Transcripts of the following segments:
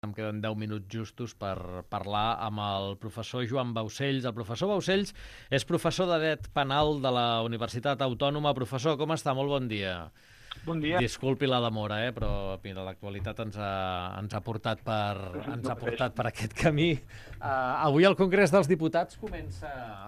Em queden 10 minuts justos per parlar amb el professor Joan Baucells. El professor Baucells és professor de dret penal de la Universitat Autònoma. Professor, com està? Molt bon dia. Bon dia. Disculpi la demora, però mira, l'actualitat ens ha portat per aquest camí. Avui al Congrés dels Diputats comença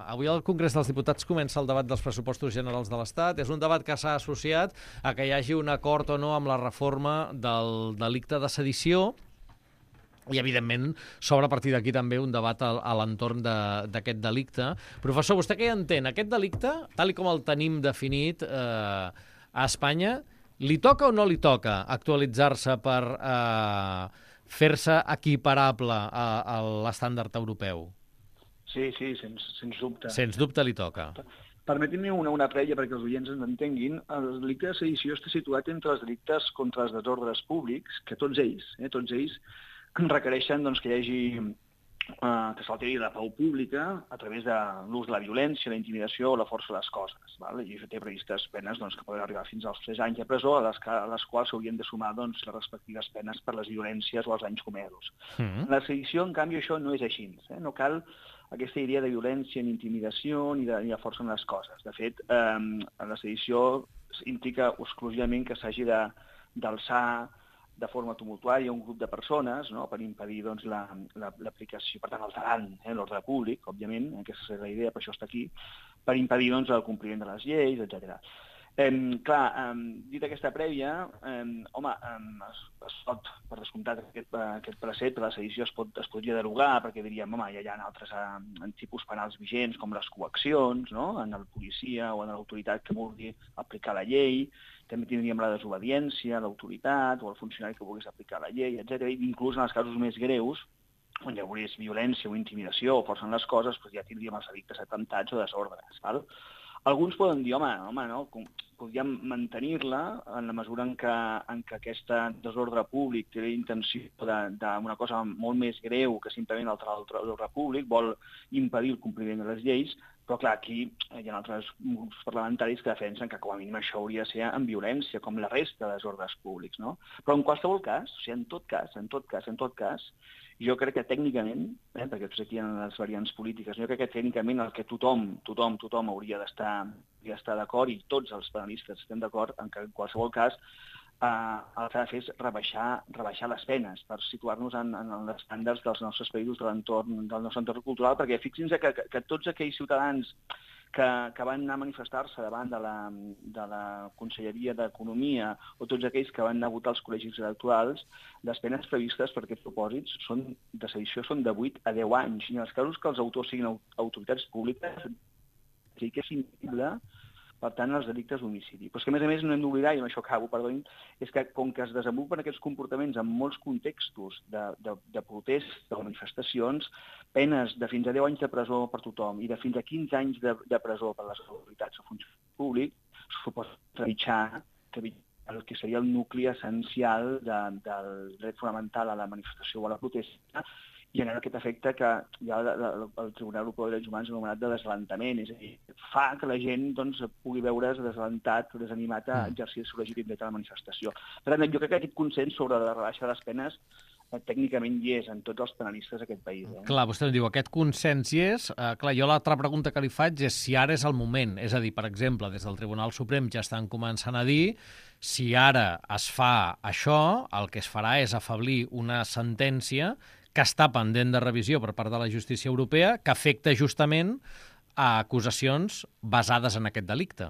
el debat dels pressupostos generals de l'Estat. És un debat que s'ha associat a que hi hagi un acord o no amb la reforma del delicte de sedició. I, evidentment, s'obre a partir d'aquí també un debat a l'entorn d'aquest delicte. Professor, vostè què hi entén? Aquest delicte, tal com el tenim definit a Espanya, li toca o no li toca actualitzar-se per fer-se equiparable a l'estàndard europeu? Sí, sens dubte. Sens dubte li toca. Permetin-me una prèvia perquè els oients ens entenguin. El delicte de sedició està situat entre els delictes contra els desordres públics, que tots ells requereixen que hi hagi que s'alteri la pau pública a través de l'ús de la violència, la intimidació o la força de les coses. I això té previstes penes que poden arribar fins als 3 anys de presó, a les quals s'haurien de sumar les respectives penes per les violències o els anys comesos. En la sedició, en canvi, això no és així. No cal aquesta idea de violència, ni intimidació, ni de força en les coses. De fet, la sedició implica exclusivament que s'hagi d'alçar de forma tumultuària un grup de persones, per impedir l'aplicació, per tant, alterant l'ordre públic, òbviament, aquesta és la idea, per això està aquí, per impedir el compliment de les lleis, etc. Dit aquesta prèvia, es pot, per descomptat, aquest precepte de la sedició es podria derogar, perquè diríem, ja hi ha altres tipus penals vigents, com les coaccions, en el policia o en l'autoritat que vulgui aplicar la llei. També tindríem la desobediència, l'autoritat o el funcionari que volgués aplicar la llei, etc. I inclús en els casos més greus, on hi hagués violència o intimidació o força en les coses, ja tindríem els delictes d'atemptats o desordres. Alguns poden dir, podríem mantenir-la en la mesura en què aquest desordre públic té la intenció d'una cosa molt més greu que simplement alterar l'ordre públic, vol impedir el compliment de les lleis, però, clar, aquí hi ha altres grups parlamentaris que defensen que, com a mínim, això hauria de ser amb violència, com la resta de desordres públics, no? Però, en qualsevol cas, en tot cas, jo crec que tècnicament, perquè tots aquí hi ha les variants polítiques, jo crec que tècnicament el que tothom hauria d'estar d'acord, i tots els penalistes estem d'acord, en que, en qualsevol cas, el que ha de fer és rebaixar les penes per situar-nos en els estàndards dels nostres països del nostre entorn cultural, perquè fixin-se que tots aquells ciutadans que van anar a manifestar-se davant de la Conselleria d'Economia o tots aquells que van anar a votar als col·legis electorals, les penes previstes per aquests propòsits de sedició són de 8 a 10 anys. I en els casos que els autors siguin autoritats públiques, sí que és impossible, per tant, els delictes d'homicidi. Però és que, a més, no hem d'oblidar, i amb això acabo, perdonin, és que com que es desenvolupen aquests comportaments en molts contextos de protesta o manifestacions, penes de fins a 10 anys de presó per tothom i de fins a 15 anys de presó per les autoritats o funcionaris públics suposa trepitjar el que seria el nucli essencial del dret fonamental a la manifestació o a la protesta, i genera aquest efecte que hi ha el Tribunal Europeu de Drets Humans anomenat de desalentament, és a dir, fa que la gent pugui veure's desalentat o desanimat a exercir el seu legítim dret a la manifestació. Per tant, jo crec que aquest consens sobre la rebaixa de les penes tècnicament hi és en tots els penalistes d'aquest país. Clar, vostè diu, aquest consens hi és. Clar, jo l'altra pregunta que li faig és si ara és el moment. És a dir, per exemple, des del Tribunal Suprem ja estan començant a dir si ara es fa això, el que es farà és afeblir una sentència que està pendent de revisió per part de la justícia europea, que afecta justament a acusacions basades en aquest delicte.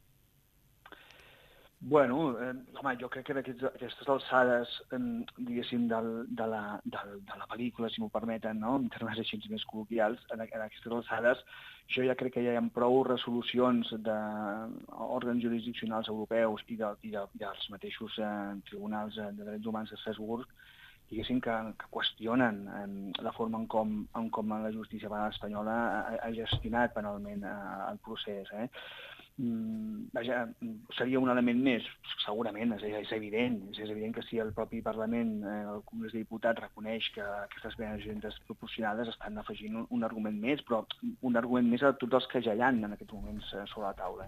Bueno, jo crec que aquestes alçades, diguéssim, de la pel·lícula, si m'ho permeten, en termes així més col·loquials, en aquestes alçades, jo ja crec que hi ha prou resolucions d'òrgans jurisdiccionals europeus i dels mateixos tribunals de drets humans d'Estrasburg, diguéssim, que qüestionen la forma en com la justícia penal espanyola ha gestionat penalment el procés. vaja, seria un element més, segurament, és evident. És evident que si el propi Parlament, el Congrés de Diputats, reconeix que aquestes penes desproporcionades estan afegint un argument més, però un argument més a tots els que ja hi ha en aquests moments sobre la taula.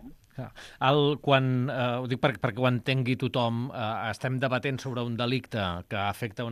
Ho dic perquè ho entengui tothom, estem debatent sobre un delicte que afecta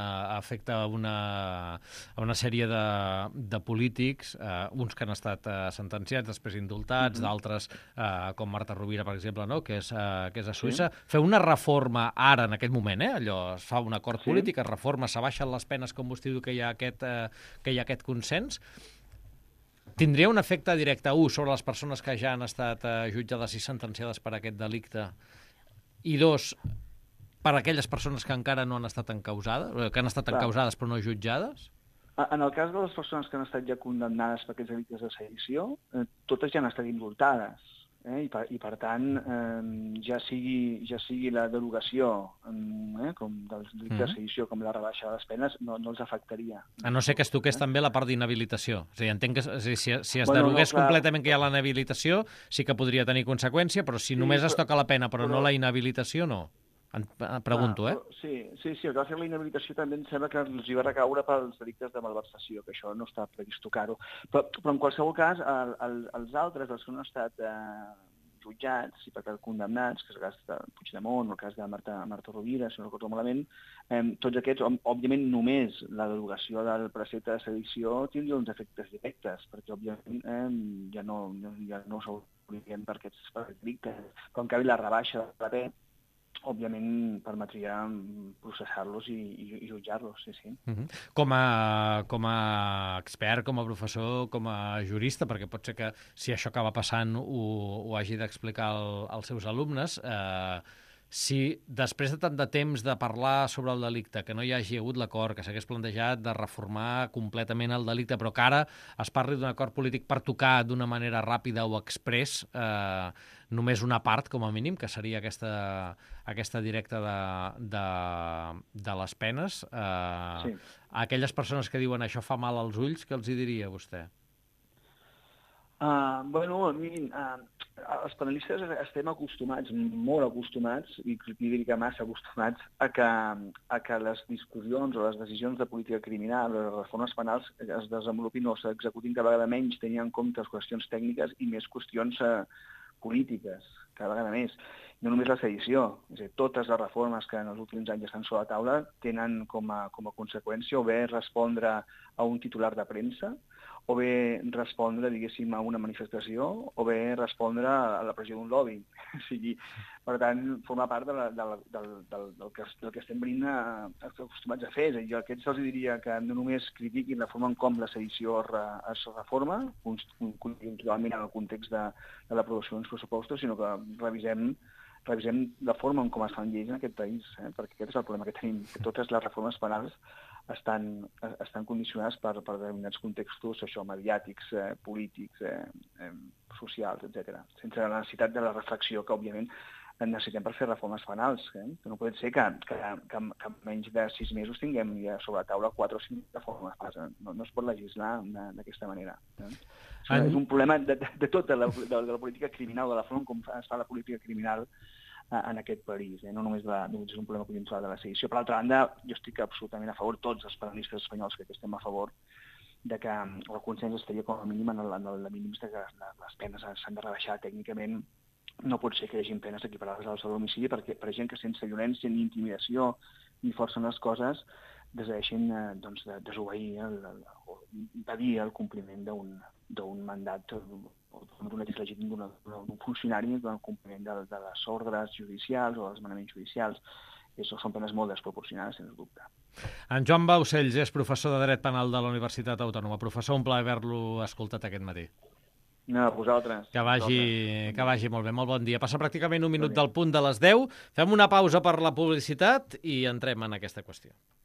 una sèrie de polítics, uns que han estat sentenciats, després indultats, d'altres, com Marta Rovira, per exemple, no? que és a Suïssa. Sí. Fer una reforma ara, en aquest moment, allò, es fa un acord polític, es reforma, s'abaixen les penes, com vostè diu que hi ha aquest consens. Tindria un efecte directe, sobre les persones que ja han estat jutjades i sentenciades per aquest delicte, i dos, per aquelles persones que encara no han estat encausades, que han estat encausades però no jutjades? En el cas de les persones que han estat ja condemnades per aquests delictes de sedició, totes ja han estat indultades. I per tant, ja sigui la derogació com dels delictes de sedició com la rebaixa de les penes, no els afectaria. A no ser que es toqués també la part d'inhabilitació. És a dir, entenc que si es derogués completament que hi ha la inhabilitació, sí que podria tenir conseqüència, però si només es toca la pena però no la inhabilitació, no. Pregunto, Sí, el que va fer la inhabilitació també em sembla que els hi va recaure pels delictes de malversació, que això no està previst tocar-ho. Però en qualsevol cas, els altres, els que no han estat jutjats i per tant condemnats, que és el cas de Puigdemont o el cas de Marta Rovira, si no recordo malament, tots aquests, òbviament, només la derogació del precepte de sedició tindria uns efectes directes, perquè òbviament ja no s'haurien per aquests delictes. Però en canvi la rebaixa de la pena òbviament permetria processar-los i jutjar-los, sí. Com a expert, com a professor, com a jurista, perquè pot ser que si això acaba passant ho hagi d'explicar als seus alumnes, si després de tant de temps de parlar sobre el delicte, que no hi hagi hagut l'acord, que s'hagués plantejat de reformar completament el delicte, però que ara es parli d'un acord polític per tocar d'una manera ràpida o express només una part, com a mínim, que seria aquesta directa de les penes, a aquelles persones que diuen això fa mal als ulls, què els hi diria vostè? Mirin, els panelistes estem acostumats, molt acostumats, i diria que massa acostumats, a que les discussions o les decisions de política criminal o les reformes penals es desenvolupin o s'executin cada vegada menys, tenint en compte qüestions tècniques i més qüestions polítiques, cada vegada més. No només la sedició, és a dir, totes les reformes que en els últims anys estan sobre la taula tenen com a conseqüència o bé respondre a un titular de premsa, o bé respondre, diguéssim, a una manifestació, o bé respondre a la pressió d'un lobby. O sigui, per tant, forma part del que estem venint acostumats a fer. Jo a aquests els diria que no només critiquin la forma en com la sedició es reforma, conjunturalment en el context de l'aprovació d'uns pressupostos, sinó que revisem la forma en com es fan lleis en aquest país, perquè aquest és el problema que tenim, que totes les reformes penals estan condicionades per determinats contextos mediàtics, polítics, socials, etc. Sense la necessitat de la reflexió que, òbviament, necessitem per fer reformes penals. Que no pot ser que en menys de 6 mesos tinguem ja sobre la taula 4 o 5 reformes penals. No es pot legislar d'aquesta manera. És un problema de tota la política criminal, de la forma com es fa la política criminal en aquest país, no només és un problema conjuntural de la sedició. Per altra banda, jo estic absolutament a favor, tots els panelistes espanyols que estem a favor, de que el consens estaria com a mínim en el mínim que les penes s'han de rebaixar tècnicament. No pot ser que hi hagi penes equiparades al l'homicidi perquè per gent que sense violència ni intimidació ni forcen les coses decideixin desobeir o impedir el compliment d'un mandat o d'un lleig legítim d'un funcionari en el compliment de les ordres judicials o dels manaments judicials. Això són penes molt desproporcionades, sens dubte. En Joan Baucells és professor de Dret Penal de la Universitat Autònoma. Professor, un plaer haver-lo escoltat aquest matí. No, a vosaltres. Que vagi molt bé, molt bon dia. Passa pràcticament un minut del punt de les 10. Fem una pausa per la publicitat i entrem en aquesta qüestió.